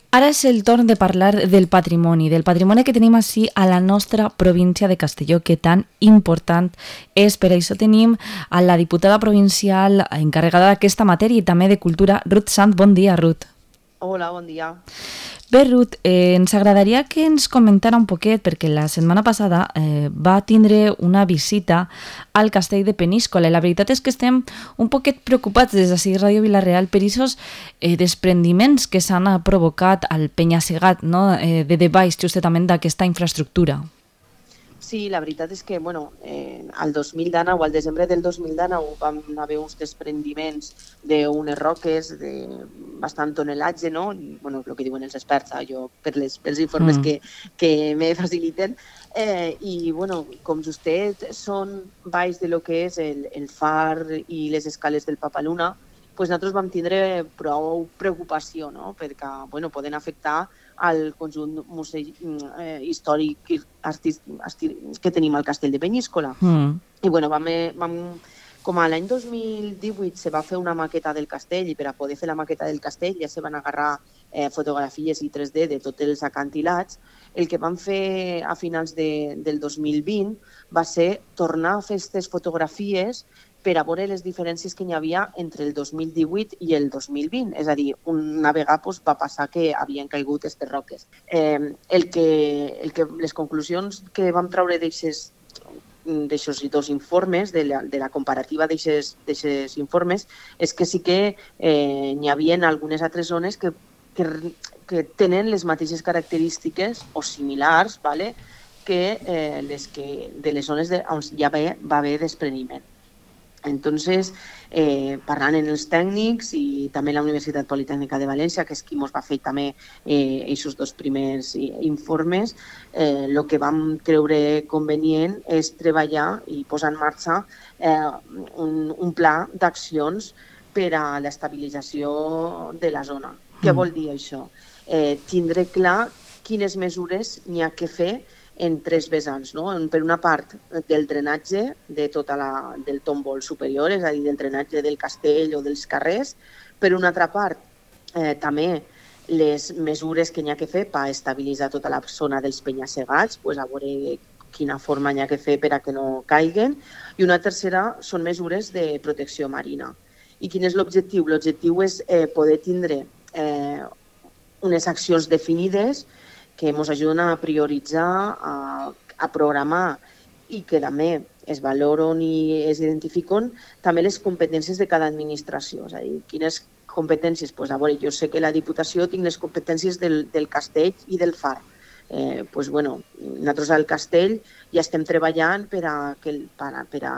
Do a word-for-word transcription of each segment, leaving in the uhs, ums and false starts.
Ara és el torn de parlar del patrimoni, del patrimoni que tenim així a la nostra província de Castelló, que tan important és. Per això tenim a la diputada provincial encarregada d'aquesta matèria i també de cultura, Ruth Sant. Bon dia, Ruth. Hola, bon dia. Bé, Ruth, eh, ens agradaria que ens comentara un poquet, perquè la setmana passada eh, va tindre una visita al castell de Peníscola i la veritat és que estem un poquet preocupats des de Ràdio Vila-real per aquests eh, desprendiments que s'han provocat al penya-segat, no? eh, de debaix justament d'aquesta infraestructura. Sí, la veritat és que, bueno, eh, al dos mil dinou, al desembre del dos mil dinou, vam haver uns desprendiments d'unes roques de bastant tonelatge, no? Bueno, el que diuen els experts, eh? Jo per les, pels informes mm. que, que me faciliten. Eh, I, bueno, com justet són baix de lo que és el, el far i les escales del Papaluna, pues nosaltres vam tindre prou preocupació, no? Perquè bueno, poden afectar al conjunt museu, eh, històric artístic que tenim al castell de Peníscola. Mm. I bueno, vam, vam, com a l'any dos mil divuit se va fer una maqueta del castell i per a poder fer la maqueta del castell ja se van agarrar eh, fotografies i tres D de tots els acantilats. El que vam fer a finals de, del dos mil vint va ser tornar a fer aquestes fotografies per a veure les diferències que hi havia entre el dos mil divuit i el dos mil vint. És a dir, una vegada doncs, va passar que havien caigut aquestes roques. Eh, el que, el que, les conclusions que vam treure d'aixes d'aixòs dos informes, de la, de la comparativa d'aixes informes, és que sí que eh, n'hi havia algunes altres zones que, que, que tenen les mateixes característiques o similars, vale? que, eh, les que de les zones de, on ja va, va haver despreniment. Entonces, eh, parlant amb els tècnics i també la Universitat Politècnica de València, que és qui ens va fer també eh, aquests dos primers informes, eh, el que vam creure convenient és treballar i posar en marxa eh, un, un pla d'accions per a l'estabilització de la zona. Mm. Què vol dir això? Eh, tindre clar quines mesures n'hi ha que fer en tres vessants, no? Per una part del drenatge de tota la, del tombol superior, és a dir, del drenatge del castell o dels carrers. Per una altra part, eh, també les mesures que n'hi ha que fer per estabilitzar tota la zona dels penya-segats, pues a veure quina forma n'hi ha que fer per a que no caiguen. I una tercera són mesures de protecció marina. I quin és l'objectiu? L'objectiu és eh, poder tindre eh, unes accions definides que ens ajuden a prioritzar, a, a programar i que també es valoren i es identifiquen també les competències de cada administració. És a dir, quines competències? Pues, a veure, jo sé que la Diputació tinc les competències del, del castell i del far. Eh, pues, bueno, nosaltres al castell ja estem treballant per a, que, per a, per a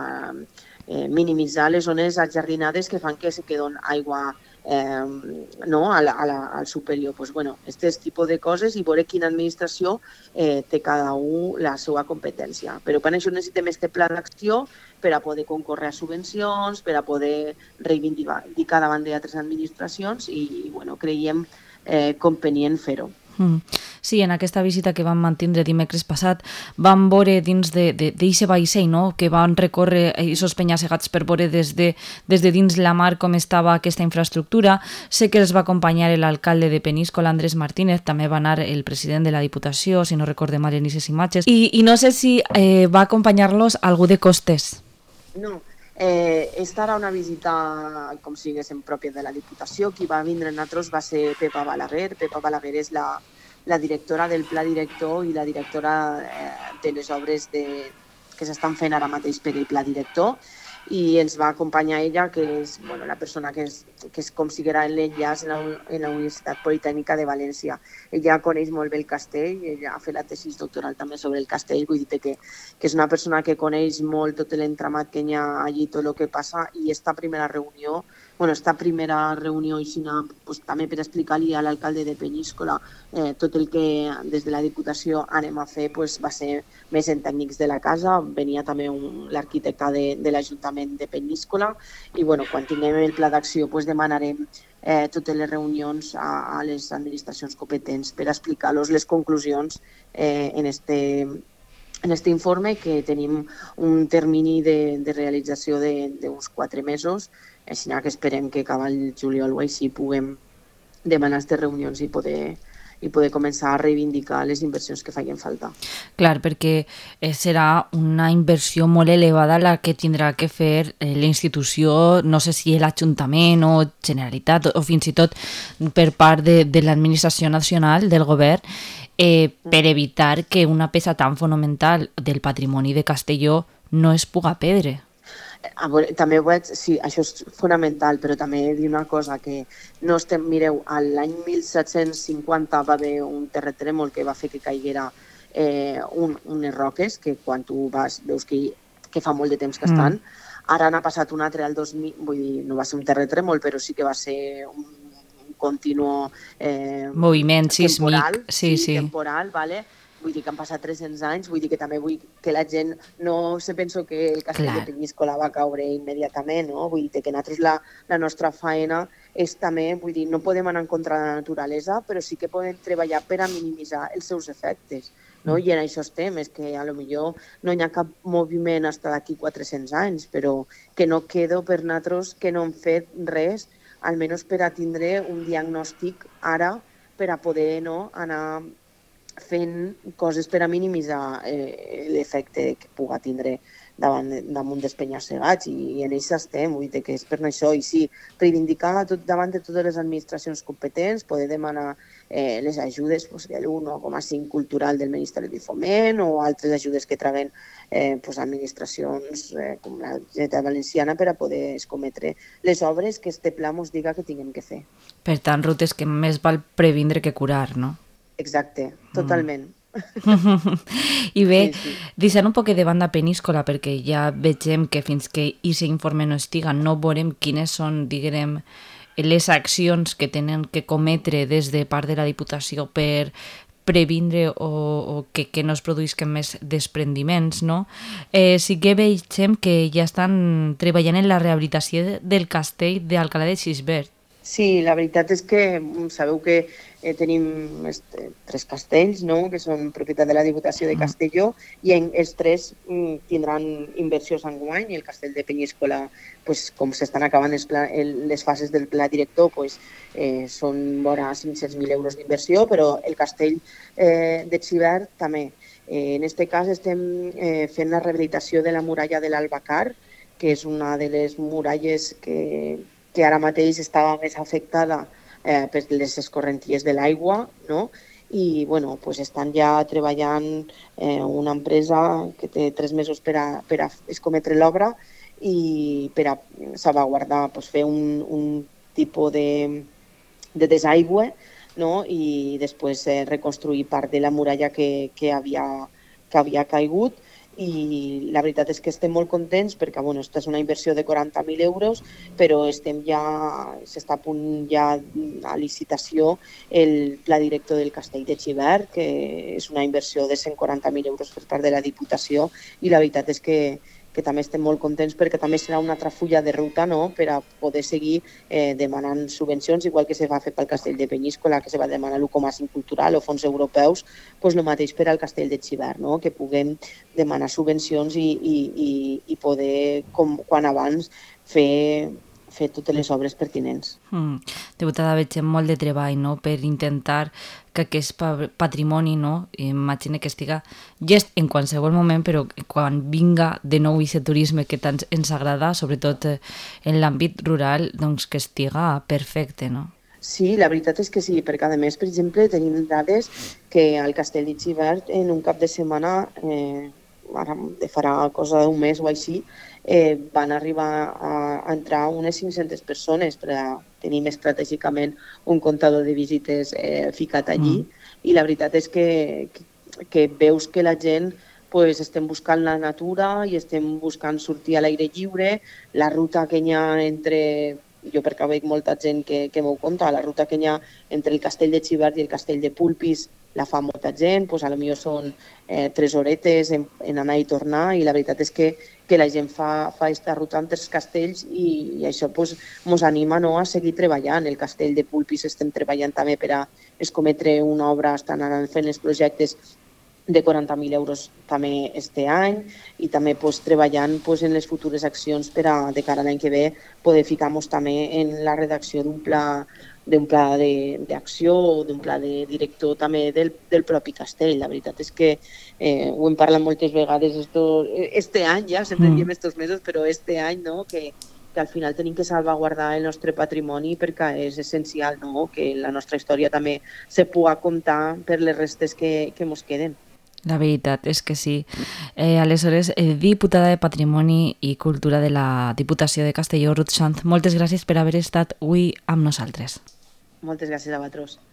eh, minimitzar les zones ajardinades que fan que se queden aigua Eh, no, a la, a la, al superior. Pues, bueno, aquest tipus de coses i veure quina administració eh, té cada un la seva competència. Però per això necessitem aquest pla d'acció per a poder concórrer a subvencions, per a poder reivindicar davant d'altres administracions i bueno, creiem eh, convenient fer-ho. Mm. Sí, en aquesta visita que vam mantindre dimecres passat vam veure dins d'aquest vaixell, no? Que van recórrer aquests penya-segats per veure des de, des de dins la mar com estava aquesta infraestructura. Sé que els va acompanyar l'alcalde de Peníscola, Andrés Martínez, també va anar el president de la Diputació, si no recorde mal en aquestes imatges, i, i no sé si eh, va acompanyar-los algú de Costes. No, eh, esta era una visita com si diguéssim pròpia de la Diputació. Qui va vindre en nosaltres va ser Pepa Balaguer. Pepa Balaguer és la, la directora del pla director i la directora eh, de les obres de, que s'estan fent ara mateix per el pla director, i ens va acompanyar ella, que és bueno, la persona que és, que és com si era l'enllaç en, la, en la Universitat Politècnica de València. Ella coneix molt bé el castell, ella ha fet la tesi doctoral també sobre el castell, vull dir que, que és una persona que coneix molt tot l'entramat que hi ha allí, tot el que passa, i esta primera reunió, bueno, esta primera reunió aixina, pues, també per explicar-li a l'alcalde de Peníscola eh, tot el que des de la Diputació anem a fer, pues, va ser més en tècnics de la casa, venia també l'arquitecte de, de l'Ajuntament de Peníscola i bueno, quan tinguem el pla d'acció pues, demanarem eh, totes les reunions a, a les administracions competents per explicar-los les conclusions eh, en este en aquest informe, que tenim un termini de, de realització d'uns quatre mesos, així que esperem que acaba el juliol o així puguem demanar aquestes reunions i poder, i poder començar a reivindicar les inversions que feien falta. Clar, perquè serà una inversió molt elevada la que tindrà que fer la institució, no sé si l'Ajuntament o Generalitat o fins i tot per part de, de l'administració nacional, del govern, eh, per evitar que una peça tan fonamental del patrimoni de Castelló no es puga perdre. A veure, també ho veig, sí, això és fonamental, però també he dir una cosa, que no estem, mireu, l'any mil set-cents cinquanta va haver un terratrèmol que va fer que caiguera eh, un, unes roques, que quan tu vas veus que, que fa molt de temps que estan, mm. ara n'ha passat un altre al dos mil, vull dir, no va ser un terratrèmol, però sí que va ser un, un continu eh, moviment temporal, sísmic, sí, sí. temporal, vale? Vull dir que han passat tres-cents anys, vull dir que també vull que la gent no se penso que el castell Clar. de Penyíscola va caure immediatament, no? Vull dir que nosaltres la, la nostra feina és també, vull dir, no podem anar en contra de la naturalesa, però sí que podem treballar per a minimitzar els seus efectes, no? I en això estem, és que a lo millor no hi ha cap moviment fins d'aquí quatre-cents anys, però que no quedo per nosaltres que no hem fet res, almenys per a tindre un diagnòstic ara per a poder no, anar fent coses per a minimitzar eh, l'efecte que puga tindre davant, damunt dels penya-segats i, i en ells estem, vull dir que és per això i sí, reivindicar tot, davant de totes les administracions competents, poder demanar eh, les ajudes pues, de l'u coma cinc cultural del Ministeri de Foment o altres ajudes que traguen eh, pues, administracions eh, com la Generalitat Valenciana per a poder escometre les obres que este pla ens diga que tinguem que fer. Per tant, Ruth, és que més val previndre que curar, no? Exacte, totalment. Mm. I bé, sí, sí. deixant un poc de banda Peníscola, perquè ja vegem que fins que aquest informe no estiga no veurem quines són, diguem, les accions que tenen que cometre des de part de la Diputació per previndre o, o que, que no es produïsquen més desprendiments, no? Eh, sí que vegem que ja estan treballant en la rehabilitació del castell d'Alcalá de Xivert. Sí, la veritat és que sabeu que eh, tenim este, tres castells, no?, que són propietat de la Diputació de Castelló, i en, els tres mm, tindran inversions enguany, i el castell de Penyíscola, pues, com s'estan acabant els pla, el, les fases del pla director, pues, eh, són vora cinc-cents mil euros d'inversió, però el castell eh, de Xivert també. Eh, en aquest cas estem eh, fent la rehabilitació de la muralla de l'Albacar, que és una de les muralles que que ara mateix estava més afectada eh, per les escorrenties de l'aigua, no? I bueno, pues estan ja treballant eh, una empresa que té tres mesos per a, per a escometre l'obra i per a salvaguardar, pues, fer un, un tipus de, de desaigüe, no? I després eh, reconstruir part de la muralla que, que, havia, que havia caigut. I la veritat és que estem molt contents perquè bueno, aquesta és una inversió de quaranta mil euros, però estem ja, s'està a punt ja a licitació el pla director del castell de Xivert, que és una inversió de cent quaranta mil euros per part de la Diputació, i la veritat és que que també estem molt contents perquè també serà una altra fulla de ruta, no?, per a poder seguir eh, demanant subvencions, igual que se va fer pel castell de Penyíscola, que se va demanar l'u coma cinc cultural o fons europeus, doncs el mateix per al castell de Xivert, no?, que puguem demanar subvencions i, i, i, i poder, com quan abans, fer fer totes les obres pertinents. Mm. Diputada, veig molt de treball, no?, per intentar que aquest patrimoni, no?, imagina que estiga llest en qualsevol moment, però quan vinga de nou aquest turisme que tant ens agrada, sobretot en l'àmbit rural, doncs que estiga perfecte, no? Sí, la veritat és que sí, perquè a més, per exemple, tenim dades que al castell de Xivert en un cap de setmana, eh, ara farà cosa d'un mes o així, eh, van arribar a, a entrar unes cinc-centes persones per a tenir estratègicament un comptador de visites eh, ficat allí, mm. i la veritat és que, que, que veus que la gent pues, estem buscant la natura i estem buscant sortir a l'aire lliure, la ruta que hi ha entre... Jo perquè veig molta gent que, que m'ho conta, la ruta que hi ha entre el castell de Xivert i el castell de Pulpis la fa molta gent, doncs a lo millor són eh, tres horetes en, en anar i tornar, i la veritat és que, que la gent fa, fa aquesta ruta entre els castells i, i això ens doncs, anima, no?, a seguir treballant. El castell de Pulpis estem treballant també per a escometre una obra, estan anant fent els projectes de quaranta mil euros també este any i també pues, treballant pues, en les futures accions per a, de cara a l'any que ve, poder ficar-nos també en la redacció d'un pla d'un pla d'acció o d'un pla de director també del, del propi castell. La veritat és que eh, ho hem parlat moltes vegades esto, este any ja, sempre mm. diem estos mesos, però este any no, que, que al final tenim que salvaguardar el nostre patrimoni perquè és essencial no, que la nostra història també se pugui comptar per les restes que, que mos queden. La veritat és que sí. Eh, aleshores, eh, diputada de Patrimoni i Cultura de la Diputació de Castelló, Ruth Sanz, moltes gràcies per haver estat avui amb nosaltres. Moltes gràcies a vosaltres.